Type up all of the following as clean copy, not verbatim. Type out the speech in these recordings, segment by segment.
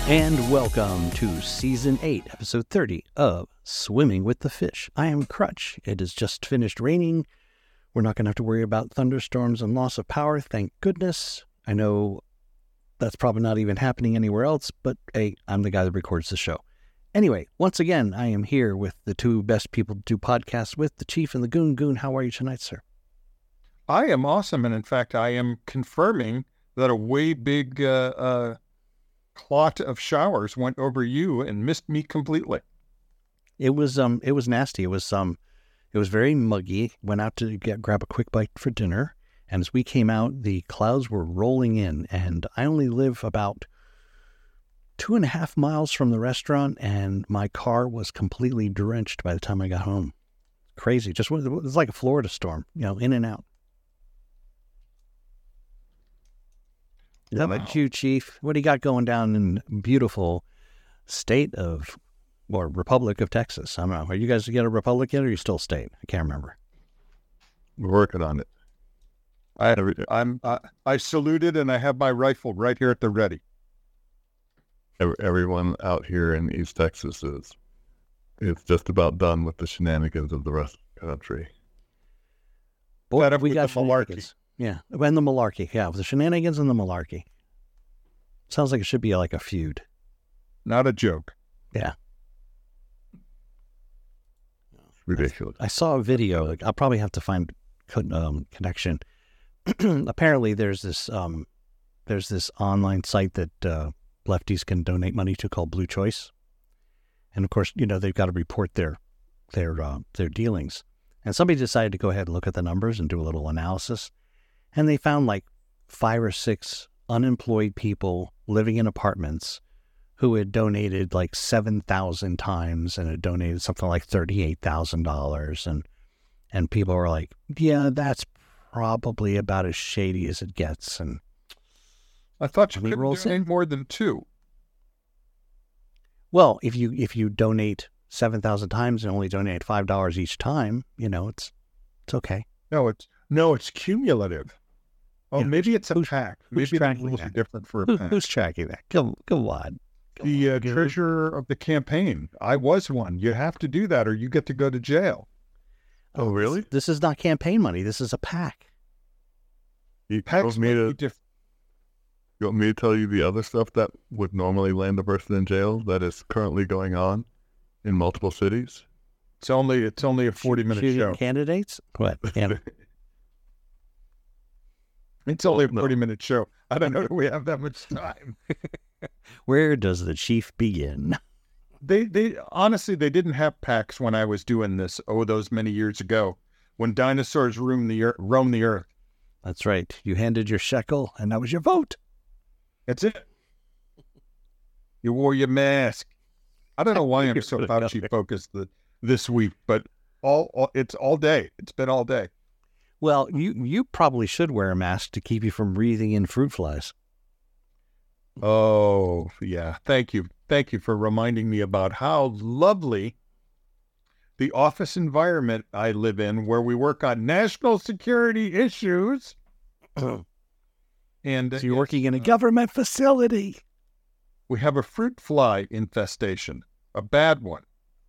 And welcome to Season 8, Episode 30 of Swimming with the Fish. I am Crutch. It has just finished raining. We're not going to have to worry about thunderstorms and loss of power, thank goodness. I know that's probably not even happening anywhere else, but hey, I'm the guy that records the show. Anyway, once again, I am here with the two best people to do podcasts with, the Chief and the Goon. Goon, how are you tonight, sir? I am awesome, and in fact, I am confirming that a way big clot of showers went over you and missed me completely. It was nasty. It was very muggy. Went out to grab a quick bite for dinner, and as we came out, the clouds were rolling in, and I only live about 2.5 miles from the restaurant, and my car was completely drenched by the time I got home. Crazy. It was like a Florida storm, in and out. How about you, Chief? What do you got going down in beautiful state of, or Republic of Texas? I don't know. Are you guys get a republic yet, or are you still state? I can't remember. We're working on it. I saluted, and I have my rifle right here at the ready. Everyone out here in East Texas is just about done with the shenanigans of the rest of the country. Boy, we got the malarkey. Yeah, and the malarkey. Yeah, the shenanigans and the malarkey. Sounds like it should be like a feud. Not a joke. Yeah. Ridiculous. I saw a video. I'll probably have to find connection. Apparently, there's this online site that lefties can donate money to called Blue Choice, and of course, they've got to report their dealings. And somebody decided to go ahead and look at the numbers and do a little analysis. And they found like 5 or 6 unemployed people living in apartments who had donated like 7,000 times and had donated something like $38,000. And people were like, yeah, that's probably about as shady as it gets. And I thought you couldn't donate more than 2. Well, if you donate 7,000 times and only donate $5 each time, it's okay. No, it's cumulative. Oh, maybe it's a pack. Maybe the rules are different for a pack. Who's tracking that? Come on. The treasurer of the campaign. I was one. You have to do that or you get to go to jail. Oh, really? This is not campaign money. This is a PAC. You want me to tell you the other stuff that would normally land a person in jail that is currently going on in multiple cities? It's only a 40-minute show. Candidates? What? It's only a 40-minute show. I don't know if we have that much time. Where does the Chief begin? They honestly, they didn't have PACs when I was doing this, those many years ago, when dinosaurs roamed the earth. That's right. You handed your shekel, and that was your vote. That's it. You wore your mask. I don't know why I'm so Fauci-focused this week, but it's all day. It's been all day. Well, you probably should wear a mask to keep you from breathing in fruit flies. Oh, yeah. Thank you. Thank you for reminding me about how lovely the office environment I live in, where we work on national security issues. And so you're working in a government facility. We have a fruit fly infestation, a bad one.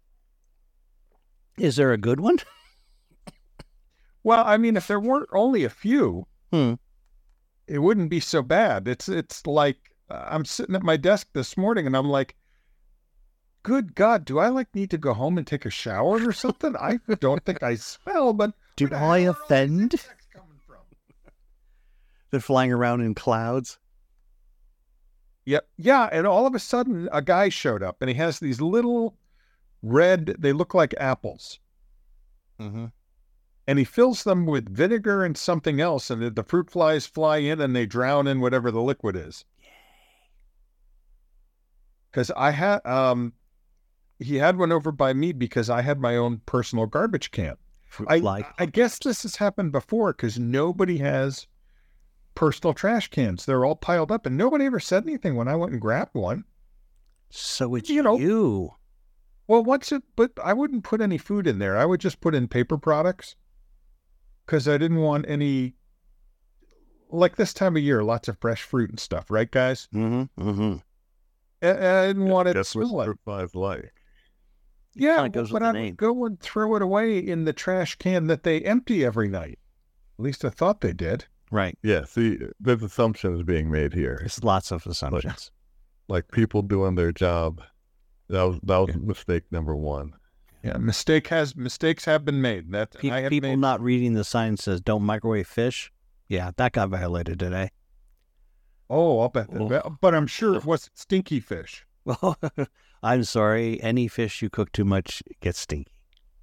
Is there a good one? Well, I mean, if there weren't only a few, it wouldn't be so bad. It's like I'm sitting at my desk this morning and I'm like, good God, do I need to go home and take a shower or something? I don't think I smell, but do I offend? They're flying around in clouds. Yep. Yeah. And all of a sudden a guy showed up and he has these little red, they look like apples. Mm-hmm. And he fills them with vinegar and something else, and the fruit flies fly in and they drown in whatever the liquid is. Because he had one over by me because I had my own personal garbage can. I guess this has happened before because nobody has personal trash cans. They're all piled up, and nobody ever said anything when I went and grabbed one. So it's you. Well, but I wouldn't put any food in there. I would just put in paper products because I didn't want any, like this time of year, lots of fresh fruit and stuff, right, guys? Mm-hmm. Mm-hmm. I didn't want it to Guess what smell fruit flies like? Yeah, goes but with I the would name. go and throw it away in the trash can that they empty every night. At least I thought they did. Right. Yeah, see, there's assumptions being made here. There's lots of assumptions. Like people doing their job. That was mistake number one. Yeah, mistakes have been made. People not reading the sign says don't microwave fish. Yeah, that got violated today. Oh, I'll bet that. But I'm sure it wasn't stinky fish. Well, I'm sorry. Any fish you cook too much gets stinky.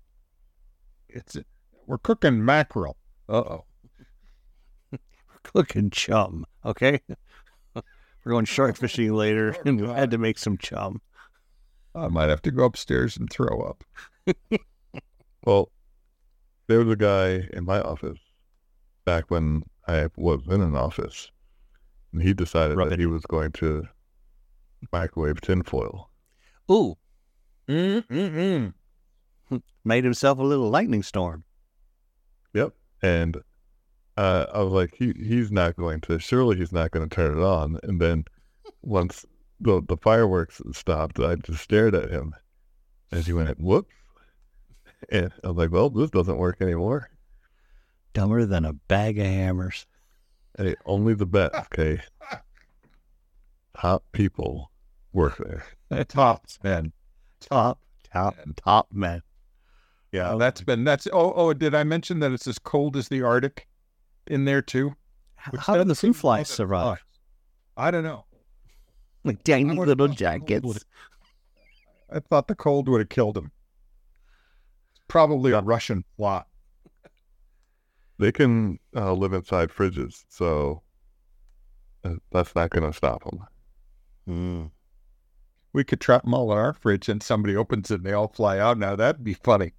We're cooking mackerel. Uh-oh. We're cooking chum, okay? We're going shark fishing later, and we had to make some chum. I might have to go upstairs and throw up. Well, there was a guy in my office back when I was in an office, and he decided that he was going to microwave tinfoil. Ooh. Made himself a little lightning storm. Yep. And I was like, he's not going to turn it on. And then once the fireworks stopped, I just stared at him. And he went, whoops. And I was like, well, this doesn't work anymore. Dumber than a bag of hammers. Hey, only the best, okay? Top people work there. Top men. Top men. Yeah, did I mention that it's as cold as the Arctic in there too? How do the fruit flies survive? I don't know. Like tiny little jackets. I thought the cold would have killed them. Probably a Russian plot. They can live inside fridges, so that's not going to stop them. Mm. We could trap them all in our fridge and somebody opens it and they all fly out. Now that'd be funny.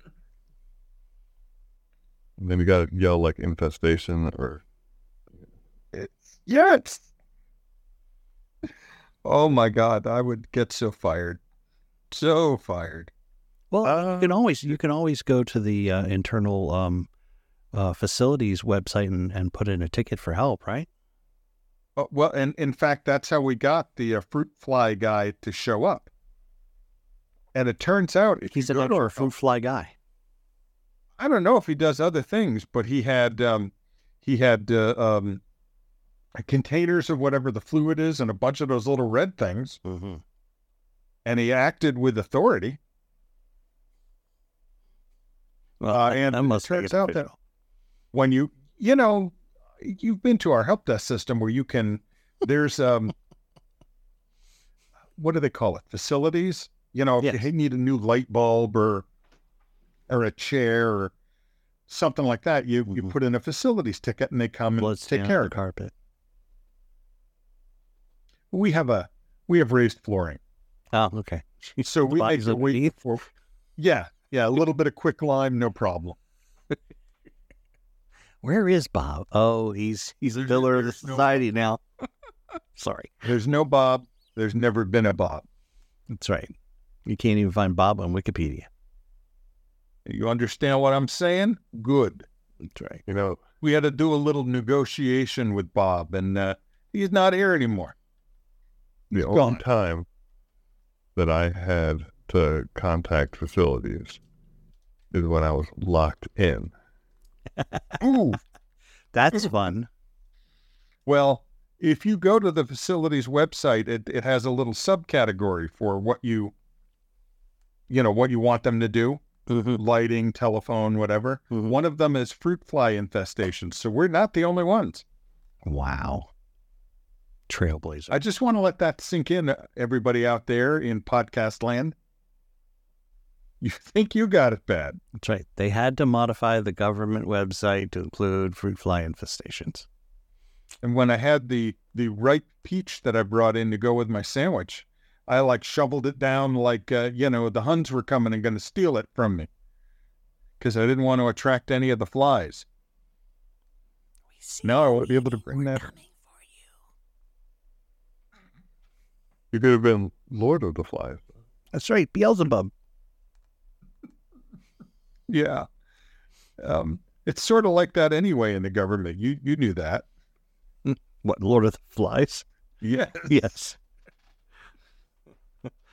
And then you got to yell like infestation or... Yes. Oh my God, I would get so fired. So fired. Well, you can always go to the internal facilities website and put in a ticket for help, right? Well, and in fact, that's how we got the fruit fly guy to show up. And it turns out he's an actual fruit fly guy. I don't know if he does other things, but he had containers of whatever the fluid is and a bunch of those little red things. Mm-hmm. And he acted with authority. Well, and it turns out that when you've been to our help desk system where there's what do they call it? Facilities? If you need a new light bulb or a chair or something like that, you put in a facilities ticket and they come and take care of the carpet. We have raised flooring. Oh, okay. So we make the wait for a little bit of quick lime, no problem. Where is Bob? Oh, he's a pillar of the society now. Sorry. There's no Bob. There's never been a Bob. That's right. You can't even find Bob on Wikipedia. You understand what I'm saying? Good. That's right. We had to do a little negotiation with Bob, and he's not here anymore. The only time that I had to contact facilities is when I was locked in. Ooh, that's fun. Well, if you go to the facilities website, it has a little subcategory for what you want them to do. Mm-hmm. Lighting, telephone, whatever. Mm-hmm. One of them is fruit fly infestations. So we're not the only ones. Wow. Trailblazer. I just want to let that sink in, everybody out there in podcast land. You think you got it bad. That's right. They had to modify the government website to include fruit fly infestations. And when I had the ripe peach that I brought in to go with my sandwich, I shoveled it down like, the Huns were coming and going to steal it from me because I didn't want to attract any of the flies. Now I won't be able to bring that. You could have been Lord of the Flies. That's right. Beelzebub. Yeah. It's sort of like that anyway in the government. You knew that. What, Lord of the Flies? Yes. Yes.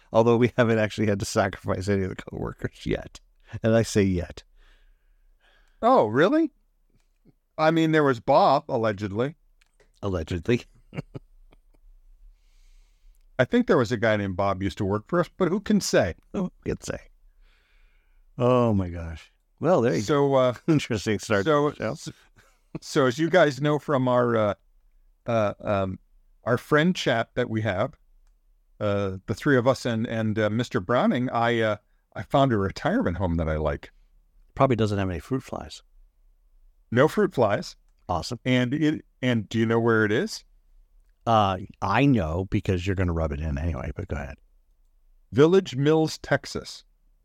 Although we haven't actually had to sacrifice any of the coworkers yet. And I say yet. Oh, really? I mean, there was Bob, allegedly. Allegedly. I think there was a guy named Bob used to work for us, but who can say? Who can say? Oh, my gosh. Well, there you go. Interesting start. So as you guys know from our friend chat that we have, the three of us and Mr. Browning, I found a retirement home that I like. Probably doesn't have any fruit flies. No fruit flies. Awesome. And do you know where it is? I know because you're going to rub it in anyway, but go ahead. Village Mills, Texas.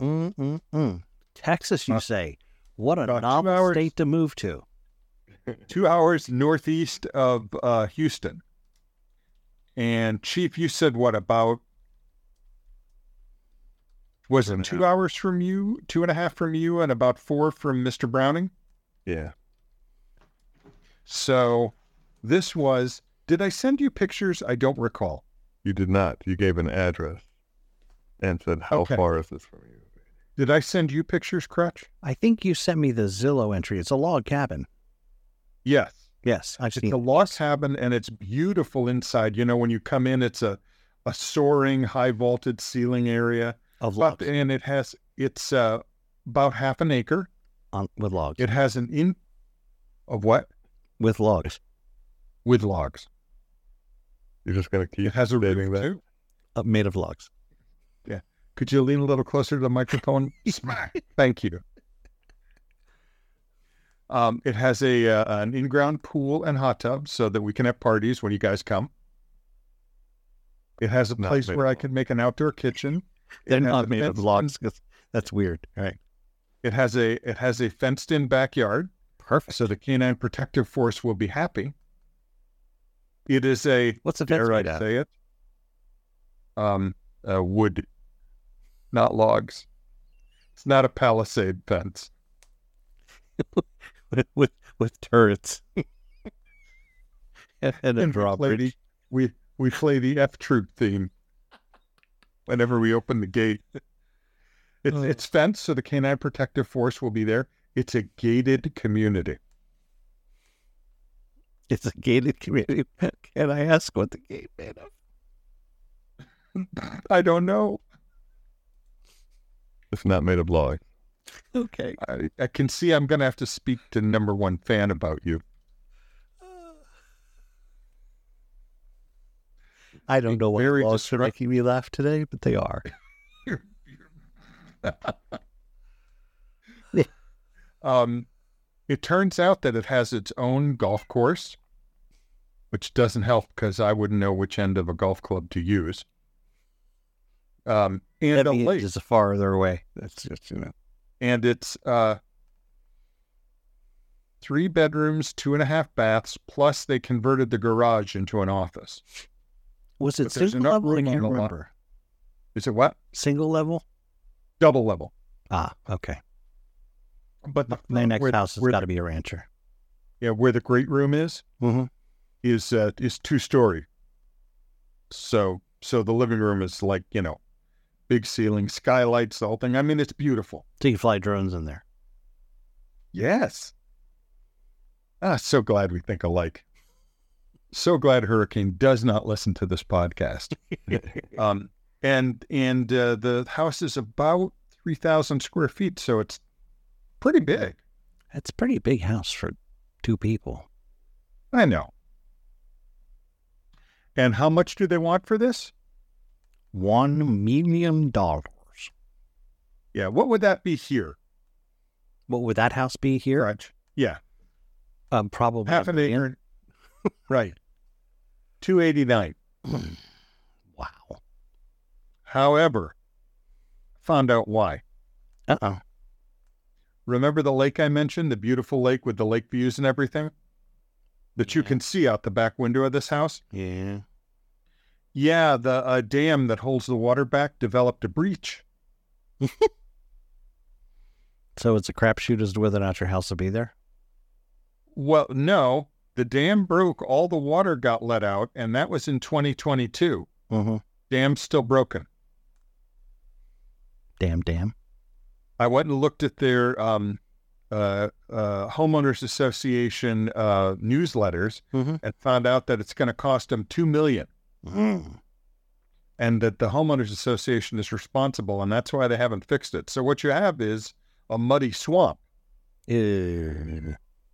Texas, you say? What a novel state to move to. 2 hours northeast of Houston. And Chief, you said what about? Was it 2 hours from you, 2.5 from you, and about 4 from Mr. Browning? Yeah. So this was, did I send you pictures? I don't recall. You did not. You gave an address and said, how far is this from you? Did I send you pictures, Crutch? I think you sent me the Zillow entry. It's a log cabin. Yes. Yes. It's a log cabin, and it's beautiful inside. You know, when you come in, it's a soaring, high vaulted ceiling area. Of logs. And it's about half an acre. With logs. It has of what? With logs. With logs. You're just going to keep it has a roof that? Too. Made of logs. Yeah. Could you lean a little closer to the microphone? Smack. Thank you. It has an in-ground pool and hot tub so that we can have parties when you guys come. It has a place where I can make an outdoor kitchen. They're not made of logs. That's weird. All right. It has a fenced-in backyard. Perfect. So the Canine Protective Force will be happy. It is what's the fence made out? Say it. Wood, not logs. It's not a palisade fence. with turrets and a drawbridge. We play the F Troop theme whenever we open the gate. It's fenced, so the Canine Protective Force will be there. It's a gated community. It's a gated community. Can I ask what the gate made of? I don't know. It's not made of logs. Okay. I can see I'm going to have to speak to number one fan about you. I don't know what logs are making me laugh today, but they are. It turns out that it has its own golf course, which doesn't help because I wouldn't know which end of a golf club to use. And that a lake is farther away. That's just, And it's 3 bedrooms, 2.5 baths, plus they converted the garage into an office. Was it single level? I can't remember. Is it what? Single level? Double level. Ah, okay. But my next house has got to be a rancher. Yeah, where the great room is, is 2-story. So the living room is like, big ceiling, skylights, the whole thing. I mean, it's beautiful. So you fly drones in there. Yes. So glad we think alike. So glad Hurricane does not listen to this podcast. And the house is about 3,000 square feet, so it's pretty big. It's a pretty big house for 2 people. I know. And how much do they want for this? $1 million. Yeah, what would that be here? What would that house be here? Right. Yeah. Probably half an acre. Right. $289. Wow. However, found out why. Uh-oh. Remember the lake I mentioned, the beautiful lake with the lake views and everything that you can see out the back window of this house? Yeah. Yeah, the dam that holds the water back developed a breach. So it's a crapshoot as to whether or not your house will be there? Well, no. The dam broke, all the water got let out, and that was in 2022. Mm-hmm. Dam's still broken. Damn. I went and looked at their homeowners association newsletters and found out that it's going to cost them $2 million. And that the homeowners association is responsible, and that's why they haven't fixed it. So what you have is a muddy swamp. And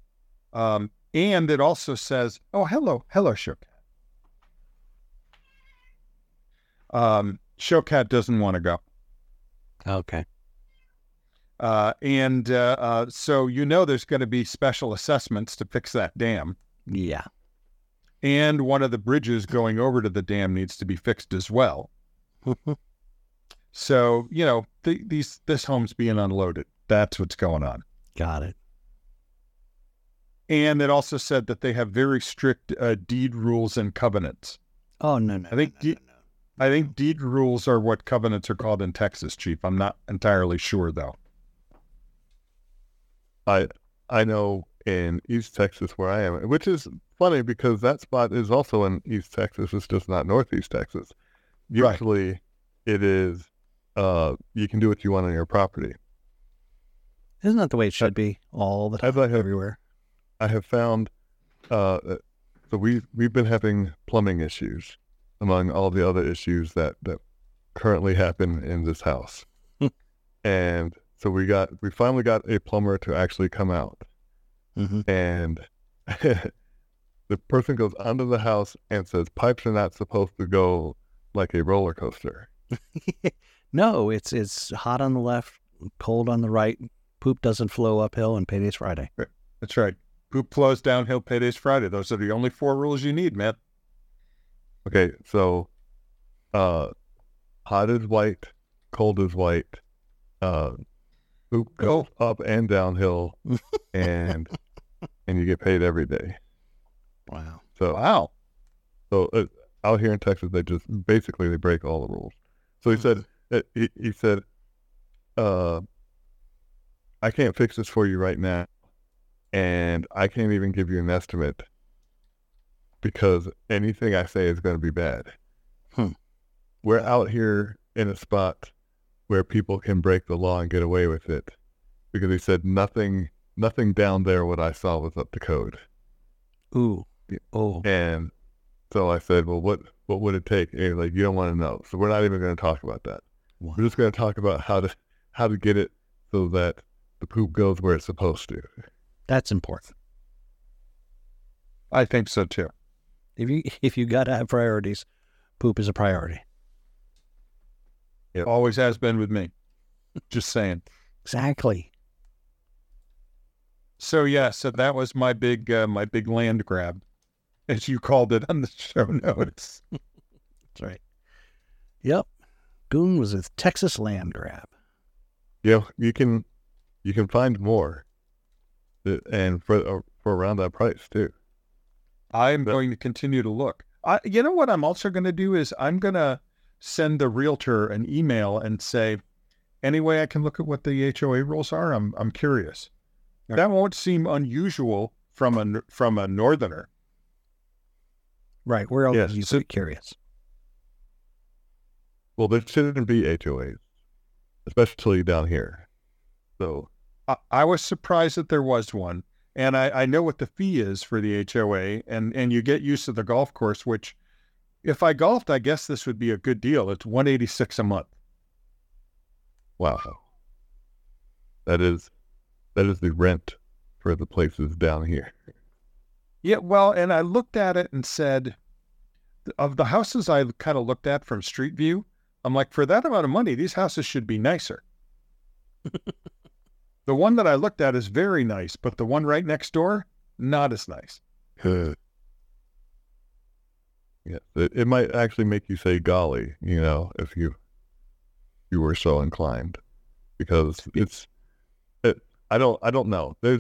it also says, "Oh, hello, Showcat." Showcat doesn't want to go. Okay. So there's going to be special assessments to fix that dam. Yeah. And one of the bridges going over to the dam needs to be fixed as well. So, this home's being unloaded. That's what's going on. Got it. And it also said that they have very strict deed rules and covenants. Oh, no. I think deed rules are what covenants are called in Texas, Chief. I'm not entirely sure, though. I know in East Texas where I am, which is funny because that spot is also in East Texas. It's just not Northeast Texas. Usually it is, you can do what you want on your property. Isn't that the way it should be all the time, everywhere? I have found, so we've been having plumbing issues among all the other issues that currently happen in this house. And so we finally got a plumber to actually come out. And the person goes onto the house and says, pipes are not supposed to go like a roller coaster. No, it's hot on the left, cold on the right. Poop doesn't flow uphill, and payday's Friday. That's right. Poop flows downhill, payday's Friday. Those are the only 4 rules you need, man. Okay, so hot is white, cold is white. Poop goes up and downhill, and you get paid every day. Wow. So out here in Texas, they break all the rules. So he said, I can't fix this for you right now, and I can't even give you an estimate because anything I say is going to be bad. We're out here in a spot where people can break the law and get away with it, because he said nothing down there what I saw was up to code. Ooh. Oh. And so I said, well, what would it take? And he's like, you don't want to know. So we're not even going to talk about that. Wow. We're just going to talk about how to get it so that the poop goes where it's supposed to. That's important. I think so too. If you got to have priorities, poop is a priority. It always has been with me. Just saying. Exactly. So that was my big land grab, as you called it on the show notes. That's right. Yep. Goon was a Texas land grab. Yeah, you can find more, and for around that price too. I'm going to continue to look. You know what I'm also going to do is I'm going to send the realtor an email and say, any way I can look at what the HOA rules are? I'm curious. Okay. That won't seem unusual from a northerner. Right. We're all curious. Well, there shouldn't be HOAs, especially down here. So I was surprised that there was one. And I know what the fee is for the HOA, and you get use of the golf course, which if I golfed, I guess this would be a good deal. It's $186 a month. Wow. That is the rent for the places down here. Yeah, well, and I looked at it and said, of the houses I kind of looked at from Street View, I'm like, for that amount of money, these houses should be nicer. The one that I looked at is very nice, but the one right next door, not as nice. Yeah, it might actually make you say golly, if you were so inclined, because I don't know. There's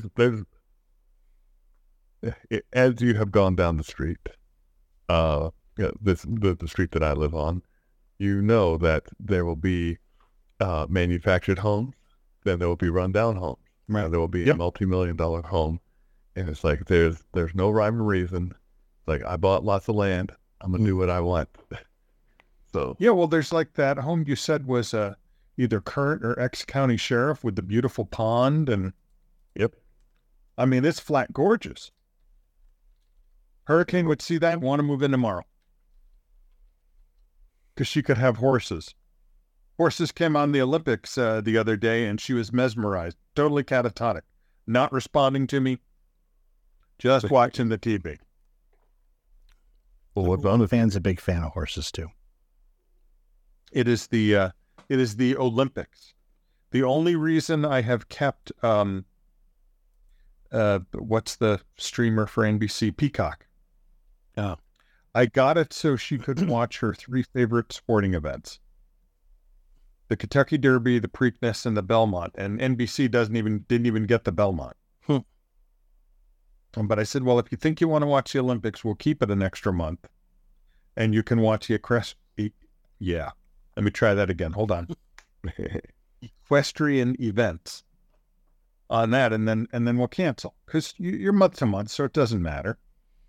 as you have gone down the street, the street that I live on, that there will be manufactured homes. Then there will be rundown homes. Right. There will be a multi-million-dollar home, and it's like there's no rhyme or reason. It's like, I bought lots of land. I'm gonna do what I want. So yeah, well, there's like that home you said was either current or ex-county sheriff with the beautiful pond. And Yep. I mean, it's flat gorgeous. Hurricane would see that and want to move in tomorrow. Because she could have horses. Horses came on the Olympics the other day, and she was mesmerized, totally catatonic, not responding to me, just watching the TV. Well, what's on the Fan's a big fan of horses too. It is the Olympics. The only reason I have kept what's the streamer for NBC? Peacock. Oh. I got it so she could watch her 3 favorite sporting events: the Kentucky Derby, the Preakness, and the Belmont. And NBC didn't even get the Belmont. But I said, well, if you think you want to watch the Olympics, we'll keep it an extra month, and you can watch the Yeah, let me try that again. Hold on. Equestrian events on that, and then we'll cancel because you're month to month, so it doesn't matter.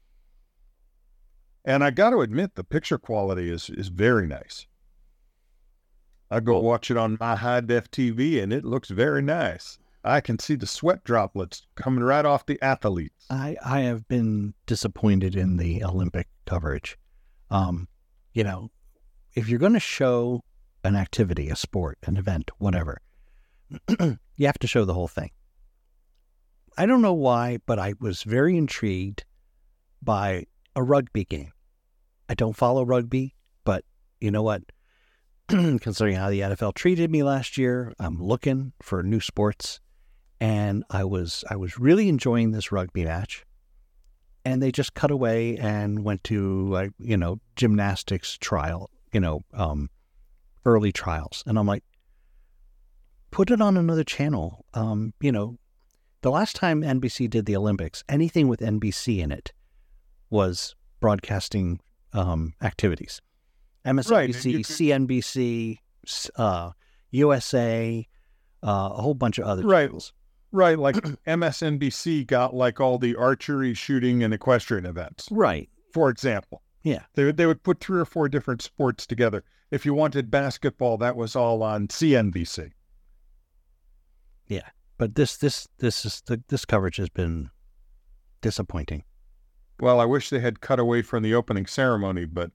And I got to admit, the picture quality is very nice. I go watch it on my high def TV, and it looks very nice. I can see the sweat droplets coming right off the athletes. I have been disappointed in the Olympic coverage. You know, if you're going to show an activity, a sport, an event, whatever, you have to show the whole thing. I don't know why, but I was very intrigued by a rugby game. I don't follow rugby, but you know what? Considering how the NFL treated me last year, I'm looking for new sports. And I was really enjoying this rugby match, and they just cut away and went to gymnastics trial, early trials, and I'm like, put it on another channel. The last time NBC did the Olympics, anything with NBC in it was broadcasting activities. MSNBC, CNBC, USA, a whole bunch of other channels. Right, like MSNBC got like all the archery, shooting, and equestrian events. Right. For example. Yeah. They would put 3 or 4 different sports together. If you wanted basketball, that was all on CNBC. Yeah. But this coverage has been disappointing. Well, I wish they had cut away from the opening ceremony, but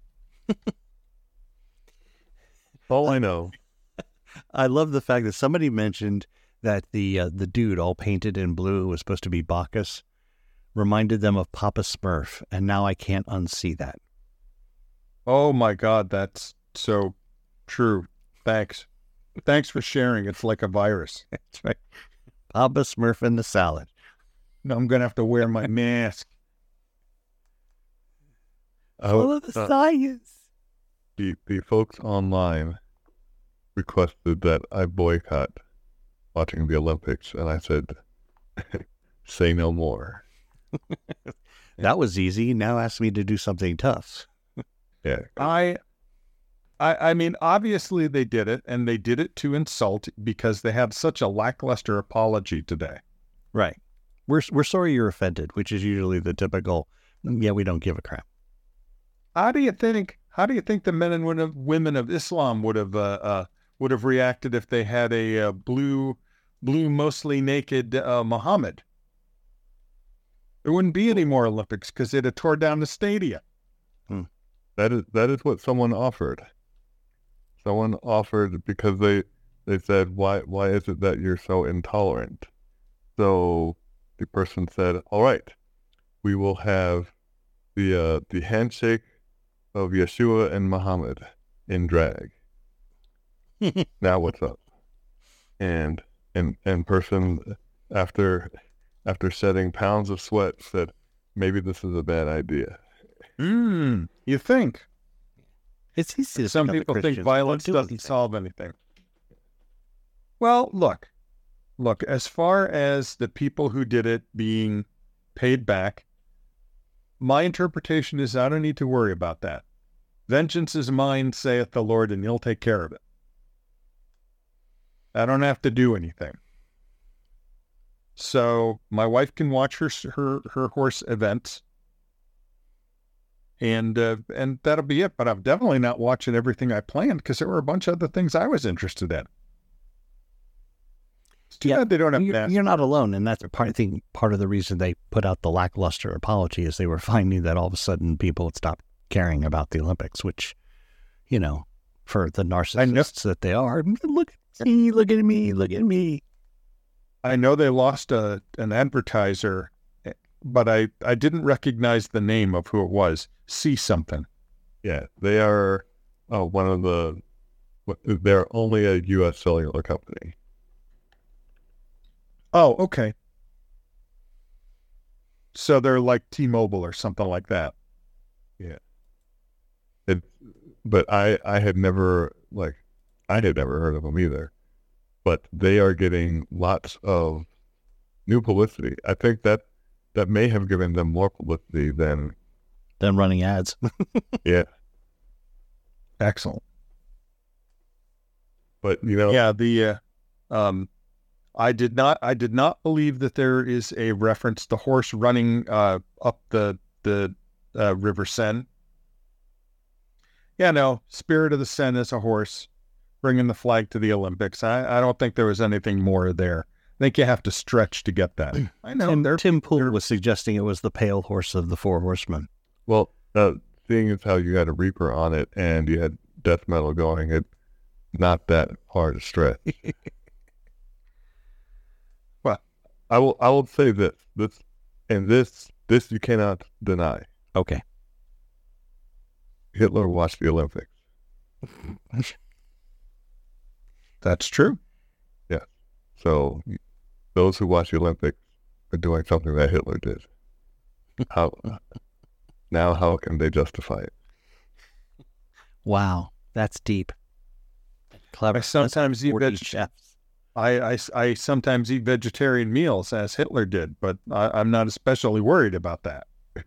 all I know. I love the fact that somebody mentioned that the dude all painted in blue was supposed to be Bacchus, reminded them of Papa Smurf, and now I can't unsee that. Oh my God, that's so true. Thanks for sharing. It's like a virus. That's right. Papa Smurf in the salad. No, I'm gonna have to wear my mask. Full of the science. The folks online requested that I boycott watching the Olympics, and I said, say no more. That was easy. Now ask me to do something tough. Yeah. I mean, obviously they did it, and they did it to insult because they had such a lackluster apology today. Right. We're sorry you're offended, which is usually the typical, yeah, we don't give a crap. How do you think the men and women of Islam would have reacted if they had a blue, mostly naked Muhammad? There wouldn't be any more Olympics because they'd have tore down the stadium. That is what someone offered. Someone offered because they said, why is it that you're so intolerant? So the person said, all right, we will have the handshake of Yeshua and Muhammad in drag. Now what's up? And person after shedding pounds of sweat said, maybe this is a bad idea. You think? It's easy to Some people think violence doesn't solve anything. Well, look, as far as the people who did it being paid back, my interpretation is I don't need to worry about that. Vengeance is mine, saith the Lord, and he'll take care of it. I don't have to do anything. So my wife can watch her horse events. and that'll be it. But I'm definitely not watching everything I planned because there were a bunch of other things I was interested in. It's too bad they don't have. You're not alone, and that's I think part of the reason they put out the lackluster apology is they were finding that all of a sudden people had stopped caring about the Olympics, which, for the narcissists that they are, look at me, look at me. I know they lost an advertiser, but I didn't recognize the name of who it was. See something. Yeah, they are they're only a U.S. cellular company. Oh, okay. So they're like T-Mobile or something like that. Yeah. But I had never heard of them either. But they are getting lots of new publicity. I think that may have given them more publicity than running ads. Yeah. Excellent. But I did not believe that there is a reference to horse running up the River Seine. Yeah, no, Spirit of the Seine is a horse bringing the flag to the Olympics. I don't think there was anything more there. I think you have to stretch to get that. I know. Tim Pool was suggesting it was the pale horse of the Four Horsemen. Well, seeing as how you had a Reaper on it and you had death metal going, it's not that hard to stretch. Well, I will say this you cannot deny. Okay. Hitler watched the Olympics. That's true. Yeah. So those who watch the Olympics are doing something that Hitler did. How can they justify it? Wow, that's deep. Clever. I sometimes eat chefs. I sometimes eat vegetarian meals as Hitler did, but I'm not especially worried about that.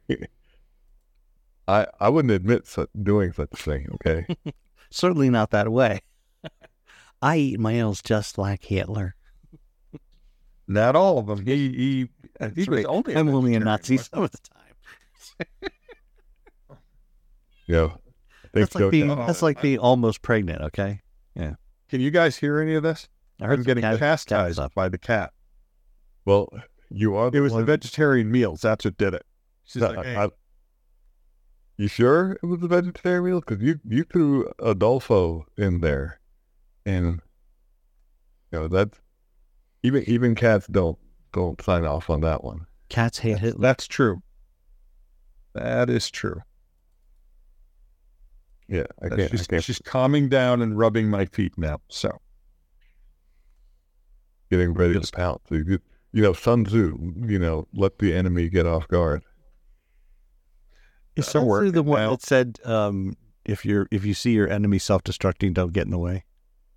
I wouldn't admit doing such a thing, okay? Certainly not that way. I eat my meals just like Hitler. Not all of them. He was only I'm only a Nazi some of the time. Yeah. That's like being almost pregnant, okay? Yeah. Can you guys hear any of this? I heard I'm getting chastised by the cat. Well, you are. It was the vegetarian meals. That's what did it. She's like, hey. You sure it was a vegetarian meal? Because you threw Adolfo in there, and that's even cats don't sign off on that one. Cats hate Hitler. That's true. That is true. Yeah, she's calming down and rubbing my feet now. So getting ready to pounce. So Sun Tzu. Let the enemy get off guard. Is Sun Tzu the one that said, if you see your enemy self-destructing, don't get in the way?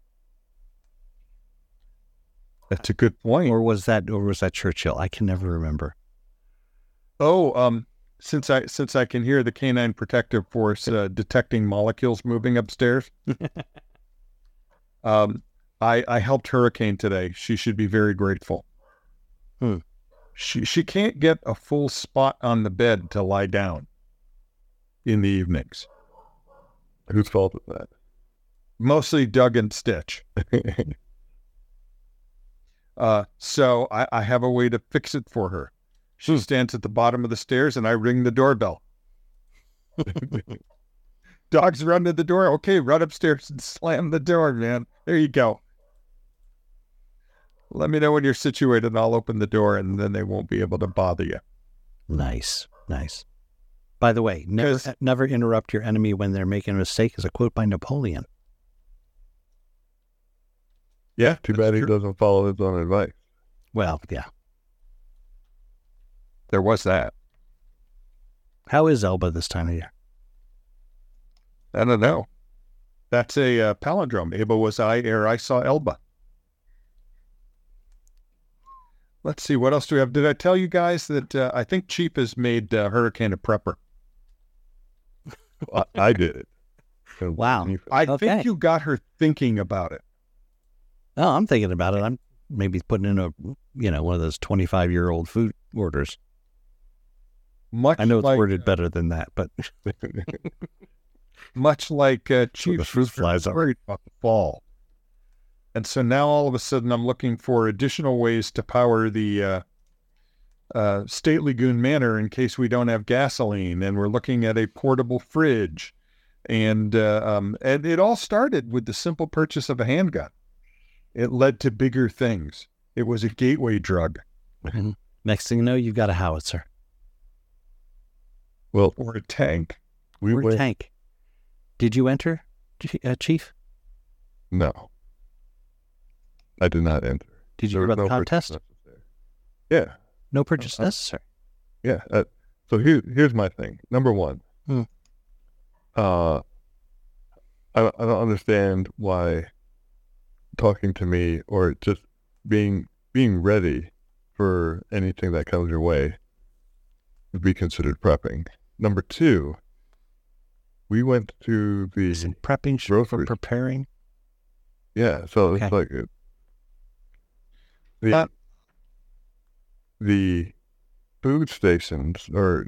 That's a good point. Or was that Churchill? I can never remember. Oh, since I can hear the Canine Protective Force detecting molecules moving upstairs, I helped Hurricane today. She should be very grateful. She can't get a full spot on the bed to lie down in the evenings. Whose fault is that? Mostly Doug and Stitch. So I have a way to fix it for her. She stands at the bottom of the stairs and I ring the doorbell. Dogs run to the door. Okay, run upstairs and slam the door, man. There you go. Let me know when you're situated and I'll open the door and then they won't be able to bother you. Nice. By the way, never interrupt your enemy when they're making a mistake is a quote by Napoleon. Yeah, too bad he doesn't follow his own advice. Well, yeah. There was that. How is Elba this time of year? I don't know. That's a palindrome. Aba was I ere I saw Elba. Let's see, what else do we have? Did I tell you guys that I think Cheap has made Hurricane a prepper? I did it. Wow. I think you got her thinking about it. Oh, I'm thinking about it. I'm maybe putting in one of those 25-year-old food orders. Much I know it's like, worded better than that, but much like Chief, the fruit flies up. worried about the fall. And so now all of a sudden I'm looking for additional ways to power the State Lagoon Manor in case we don't have gasoline. And we're looking at a portable fridge. And it all started with the simple purchase of a handgun. It led to bigger things. It was a gateway drug. next thing you know, you've got a howitzer. Well, Or a tank. Or a tank. Did you enter, Chief? No. I did not enter. Did you hear about the contest? Yeah. No purchase necessary. Yeah. So here's my thing. Number one. I don't understand why talking to me or just being ready for anything that comes your way would be considered prepping. Number two, we went to the Isn't prepping short for preparing? Yeah, so Okay. it's like the food stations or,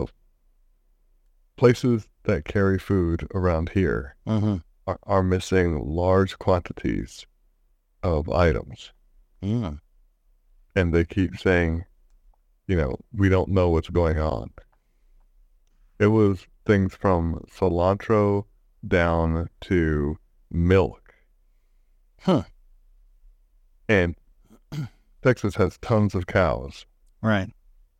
places that carry food around here are missing large quantities of items. Mm. And they keep saying, we don't know what's going on. It was things from cilantro down to milk. Huh. And Texas has tons of cows. Right.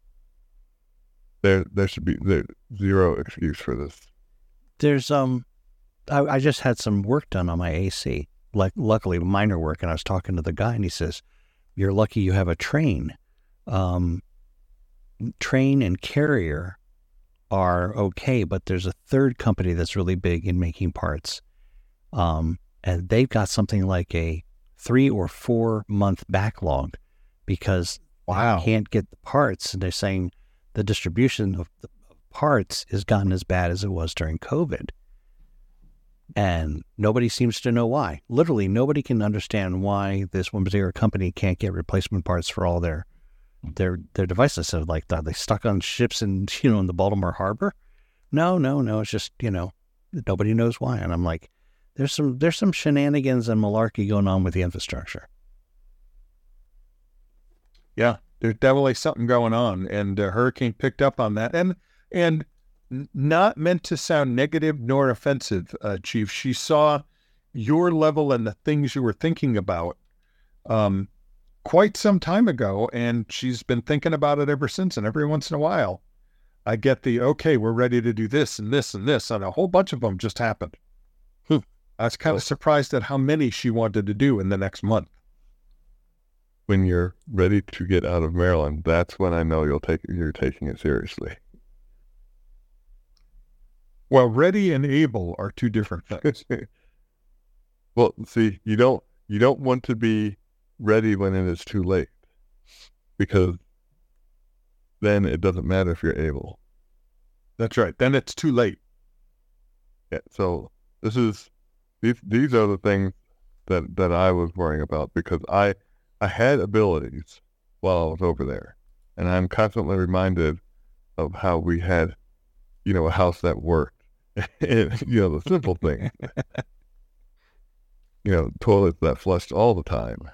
There should be zero excuse for this. There's I just had some work done on my AC, like luckily minor work, and I was talking to the guy, and he says, "You're lucky you have a train. Train and Carrier are okay, but there's a third company that's really big in making parts, and they've got something like a 3 or 4 month backlog because they can't get the parts, and they're saying the distribution of the parts has gotten as bad as it was during COVID. And nobody seems to know why. Literally, nobody can understand why this one particular company can't get replacement parts for all their devices. So like, are they stuck on ships in the Baltimore Harbor? No. It's just, nobody knows why. And I'm like, there's some shenanigans and malarkey going on with the infrastructure. Yeah, there's definitely something going on, and Hurricane picked up on that, and not meant to sound negative nor offensive, Chief. She saw your level and the things you were thinking about quite some time ago, and she's been thinking about it ever since. And every once in a while, I get okay, we're ready to do this and this and this, and a whole bunch of them just happened. I was kind of surprised at how many she wanted to do in the next month. When you're ready to get out of Maryland, that's when I know you're taking it seriously. Well, ready and able are two different things. Well, see, you don't want to be ready when it is too late, because then it doesn't matter if you're able. That's right. Then it's too late. Yeah. So these are the things that I was worrying about, because I had abilities while I was over there, and I'm constantly reminded of how we had, a house that worked. And, the simple thing, toilets that flushed all the time.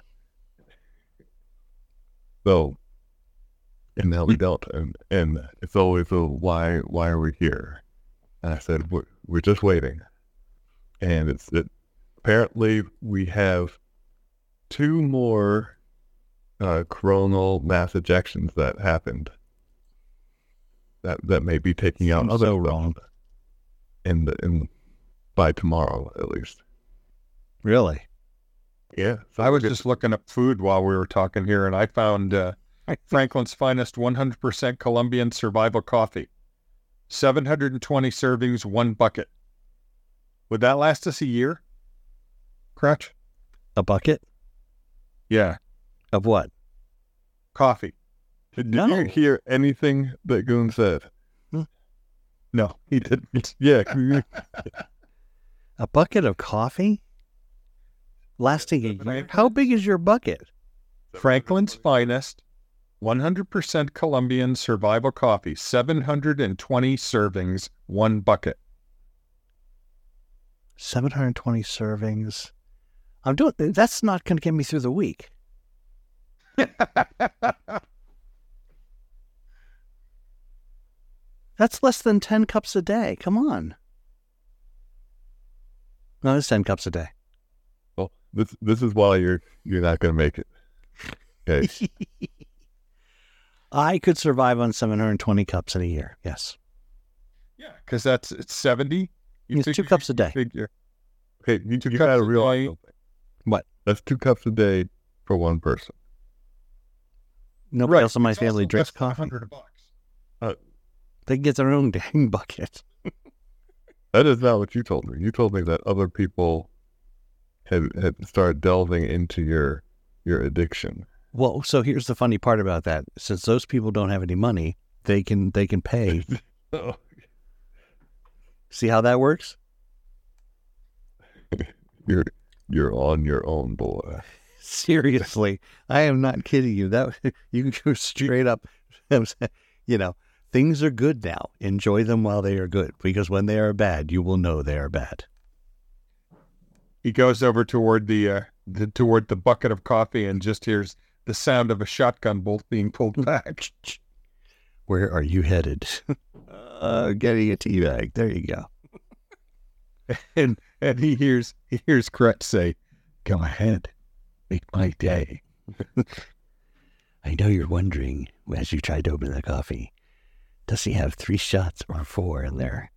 So, and now we don't. And it's always why are we here? And I said, we're just waiting. And apparently we have 2 more coronal mass ejections that happened that may be taking out other so stuff wrong. in by tomorrow at least. Really? Yeah. So I was just looking up food while we were talking here, and I found Franklin's Finest 100% Colombian Survival Coffee. 720 servings, 1 bucket. Would that last us a year? Crutch? A bucket Yeah. of what? Coffee. Did No. you hear anything that Goon said? No, he didn't. Yeah. A bucket of coffee lasting a year? How big is your bucket? Franklin's Finest 100% Colombian survival coffee, 720 servings, 1 bucket. 720 servings. That's not going to get me through the week. That's less than 10 cups a day. Come on. No, it's 10 cups a day. Well, this is why you're not going to make it. Okay. I could survive on 720 cups in a year. Yes. Yeah, because it's 70. It's 2 cups a day. Figure. Okay, you got to realize something. What? That's 2 cups a day for one person. Nobody else in my family drinks coffee. $100. They can get their own dang bucket. That is not what you told me. You told me that other people had started delving into your addiction. Well, so here's the funny part about that. Since those people don't have any money, they can pay. Oh. See how that works? You're on your own, boy. Seriously, I am not kidding you. That you can go straight up. Things are good now. Enjoy them while they are good, because when they are bad, you will know they are bad. He goes over toward the bucket of coffee and just hears the sound of a shotgun bolt being pulled back. Where are you headed? Getting a tea bag. There you go. And he hears Kretz say, "Go ahead, make my day." I know you're wondering as you tried to open the coffee. Does he have 3 shots or 4 in there?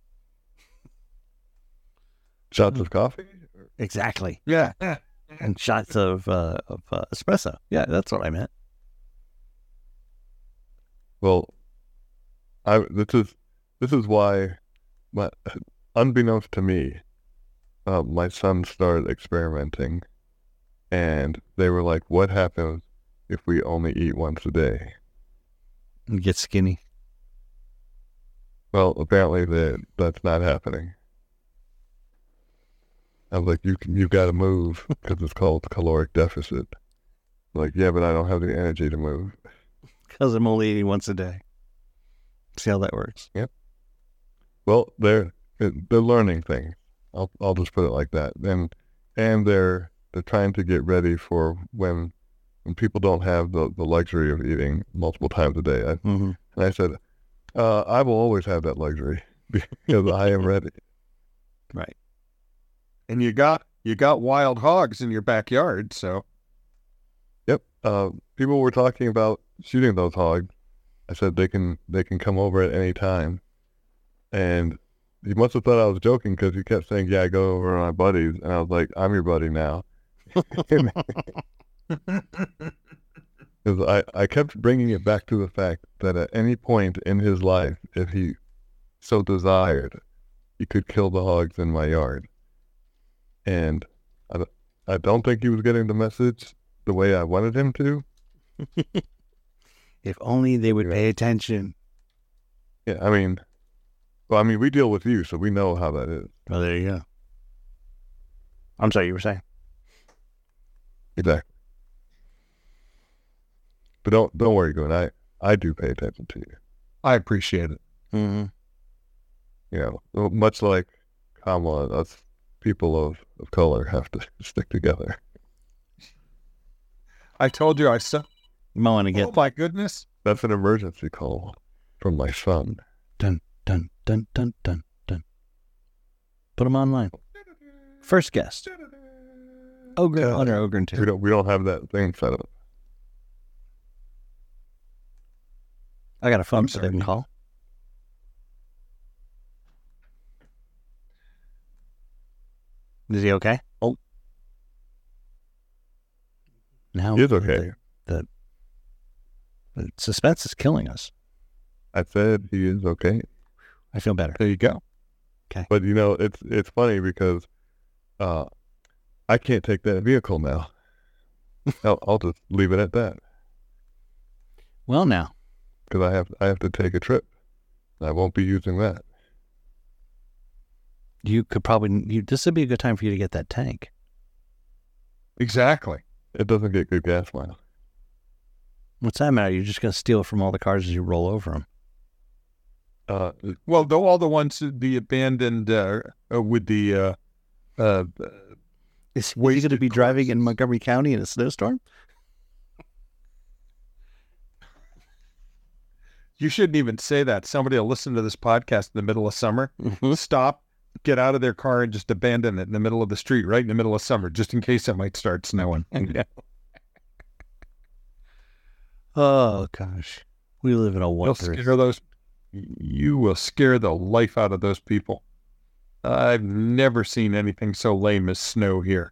Shots of coffee? Exactly. Yeah. And shots of espresso. Yeah, that's what I meant. Well, this is why, unbeknownst to me, my son started experimenting, and they were like, "What happens if we only eat once a day?" And get skinny. Well, apparently that's not happening. I was like, you got to move because it's called caloric deficit. Like, yeah, but I don't have the energy to move. Because I'm only eating once a day. See how that works? Yep. Well, they're learning things. I'll just put it like that. And they're trying to get ready for when people don't have the luxury of eating multiple times a day. And I said, I will always have that luxury because I am ready. Right. And you got wild hogs in your backyard, so. Yep. People were talking about shooting those hogs. I said they can come over at any time. And he must have thought I was joking because he kept saying, "Yeah, I go over to my buddies." And I was like, "I'm your buddy now." Because I kept bringing it back to the fact that at any point in his life, if he so desired, he could kill the hogs in my yard. And I don't think he was getting the message the way I wanted him to. If only they would pay attention. Yeah, I mean, we deal with you, so we know how that is. Oh, there you go. I'm sorry, you were saying? Exactly. But don't worry, Glenn. I do pay attention to you. I appreciate it. Mm-hmm. You know, much like Kamala, us people of color have to stick together. I told you I saw. You might want to get. Oh my goodness! That's an emergency call from my son. Dun dun dun dun dun dun. Put him online. First guest. Ogre 1 or Ogre 2. We don't have that thing set up. I got a phone so they can call. Is he okay? Oh. Now he is okay. The suspense is killing us. I said he is okay. I feel better. There you go. Okay. But it's funny because I can't take that vehicle now. I'll just leave it at that. Well, now. Because I have to take a trip. I won't be using that. You could probably, this would be a good time for you to get that tank. Exactly. It doesn't get good gas mileage. What's that matter? You're just going to steal from all the cars as you roll over them. Well, though all the ones, the abandoned with the is he going to be driving in Montgomery County in a snowstorm? You shouldn't even say that. Somebody will listen to this podcast in the middle of summer, stop, get out of their car, and just abandon it in the middle of the street, right in the middle of summer, just in case it might start snowing. Oh, gosh. We live in a wondrous... You will scare the life out of those people. I've never seen anything so lame as snow here.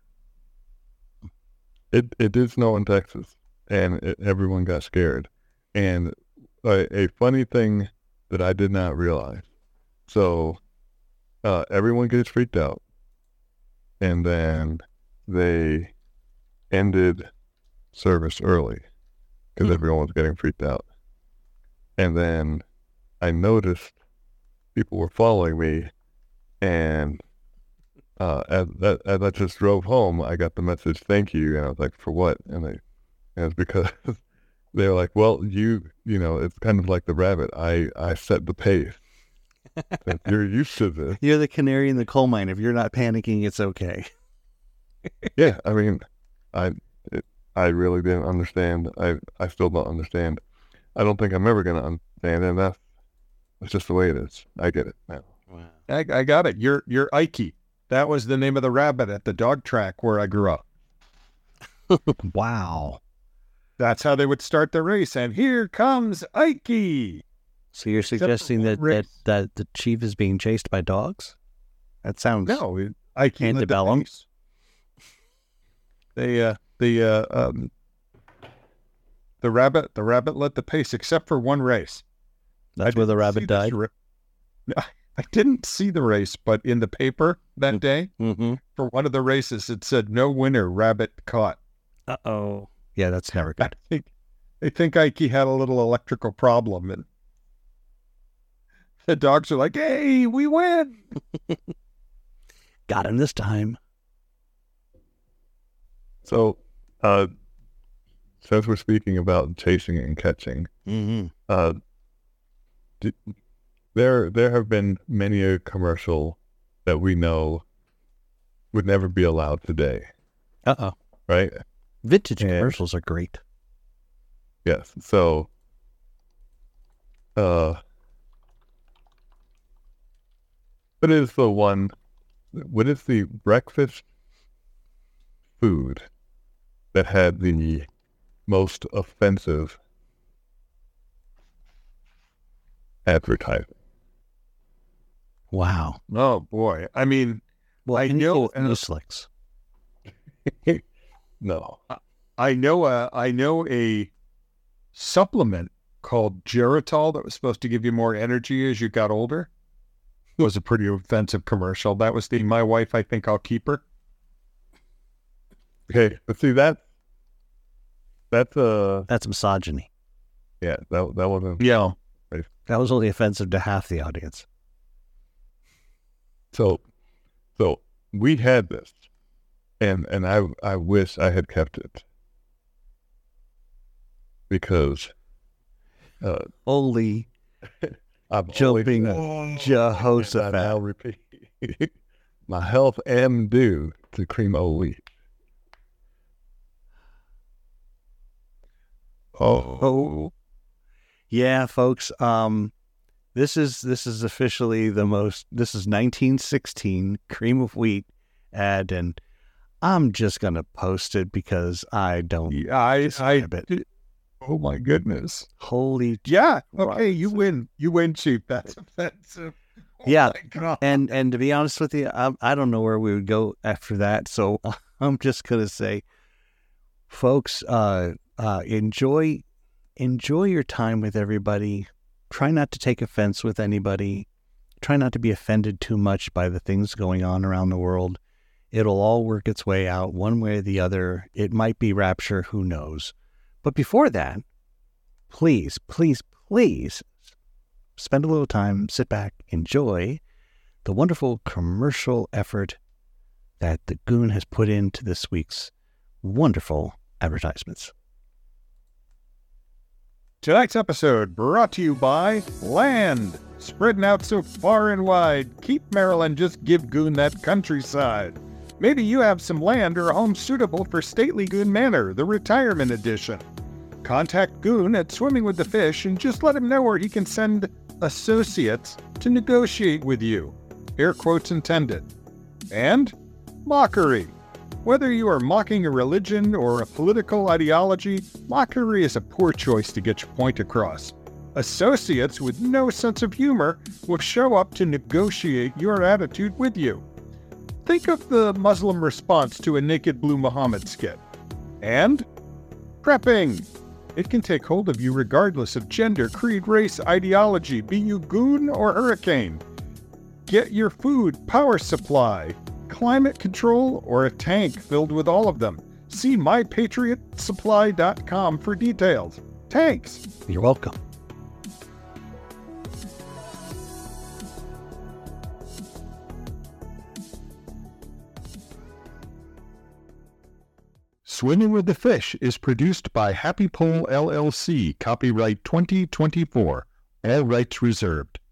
It did snow in Texas, and everyone got scared. And a funny thing that I did not realize. So everyone gets freaked out, and then they ended service early because everyone was getting freaked out. And then I noticed people were following me, and as I just drove home, I got the message, "Thank you," and I was like, "For what?" And it's because they were like, "Well, you know, it's kind of like the rabbit. I set the pace. You're used to this. You're the canary in the coal mine. If you're not panicking, it's okay." Yeah, I mean, I really didn't understand. I still don't understand. I don't think I'm ever going to understand, and that's just the way it is. I get it now. Wow. I got it. You're Ike. That was the name of the rabbit at the dog track where I grew up. Wow. That's how they would start the race. And here comes Ike. So you're suggesting that the chief is being chased by dogs? That sounds Ike antebellum. The rabbit led the pace, except for one race. That's where the rabbit died? I didn't see the race, but in the paper that day, for one of the races, it said, "No winner, rabbit caught." Uh-oh. Yeah, that's never good. I think Ike had a little electrical problem, and the dogs are like, "Hey, we win!" Got him this time. So, since we're speaking about chasing and catching, there have been many a commercial that we know would never be allowed today. Right? Vintage commercials are great. Yes. So, what is the breakfast food that had the most offensive advertising? Wow. Oh boy. I mean, well, I know Mueslix. No. I know a supplement called Geritol that was supposed to give you more energy as you got older. It was a pretty offensive commercial. That was My Wife, I Think I'll Keep Her. Okay, but see that's misogyny. Yeah, that wasn't. Yeah, that was only offensive to half the audience. So we had this, and I wish I had kept it because only I'm jumping Jehoshaphat. I'll repeat. My health am due to cream o' wheat. Oh, yeah, folks. This is officially this is 1916 cream of wheat ad, and I'm just gonna post it because I don't. it. Oh my goodness! Holy yeah. Okay, you win. You win, Chief. That's offensive. Oh yeah, and to be honest with you, I don't know where we would go after that. So I'm just gonna say, folks, enjoy your time with everybody. Try not to take offense with anybody. Try not to be offended too much by the things going on around the world. It'll all work its way out one way or the other. It might be rapture, who knows? But before that, please, please, please spend a little time, sit back, enjoy the wonderful commercial effort that the Goon has put into this week's wonderful advertisements. Tonight's episode brought to you by Land. Spreading out so far and wide, keep Maryland, just give Goon that countryside. Maybe you have some land or a home suitable for Stately Goon Manor, the retirement edition. Contact Goon at Swimming with the Fish and just let him know where he can send associates to negotiate with you. Air quotes intended. And mockery. Whether you are mocking a religion or a political ideology, mockery is a poor choice to get your point across. Associates with no sense of humor will show up to negotiate your attitude with you. Think of the Muslim response to a Naked Blue Muhammad skit. And prepping. It can take hold of you regardless of gender, creed, race, ideology, be you goon or hurricane. Get your food, power supply, climate control, or a tank filled with all of them. See mypatriotsupply.com for details. Tanks. You're welcome. Swimming with the Fish is produced by Happy Pole LLC, copyright 2024, all rights reserved.